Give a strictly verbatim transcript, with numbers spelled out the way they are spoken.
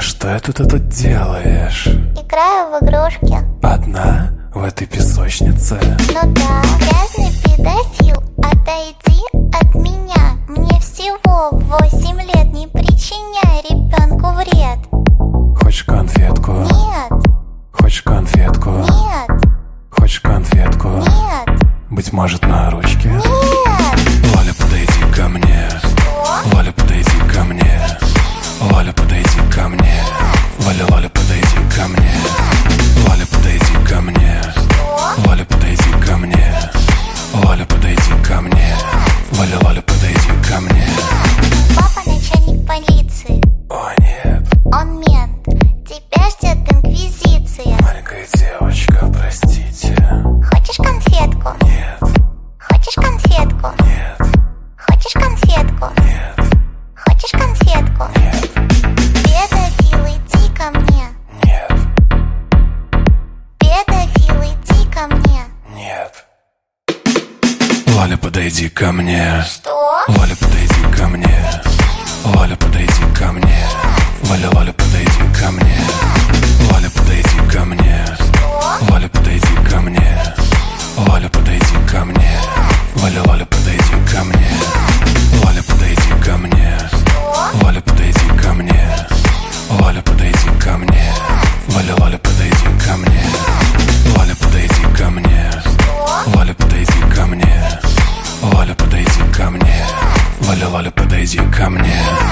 что это ты тут делаешь? Играю в игрушки. Одна? В этой песочнице? Ну да. Грязный педофил, отойди от меня. Мне всего восемь лет, не причиняй ребенку вред. Хочешь конфетку? Нет. Хочешь конфетку? Нет. Хочешь конфетку? Нет. Быть может, на ручке? Нет. Валя, подойди ко мне. Что? Валя, подойди ко мне. Валя, подойди ко мне. Валя, Валя, подойди ко мне. Валя, подойди ко мне. Что? Валя, подойди ко мне. Валя, подойди ко мне. Валя, Валя, подойди ко мне. Папа начальник полиции. О, нет. Он мент. Тебя ждет инквизиция. Маленькая девочка, простите. Хочешь конфетку? Нет. Хочешь конфетку? Нет. Хочешь конфетку? Нет. Хочешь конфетку? Нет. Педофил, иди ко мне. Нет. Педофил, иди ко мне. Нет. Валя, подойди ко мне. Что? Валя, подойди ко мне. Валя, подойди ко мне. Валя, Валя, подойди ко мне. Валя, подойди ко мне. Что? Валя, подойди ко мне. Валя, подойди ко мне. Валя, Валя, подойди ко мне. Валя, подойди ко мне. Что? Валя, подойди ко мне. Валя, подойди ко мне. Валя, Валя, подойди ко мне. Валя, подойди ко мне. Что? Валя, подойди ко мне. Валя, подойди ко мне. Валя, Валя, подойди ко мне.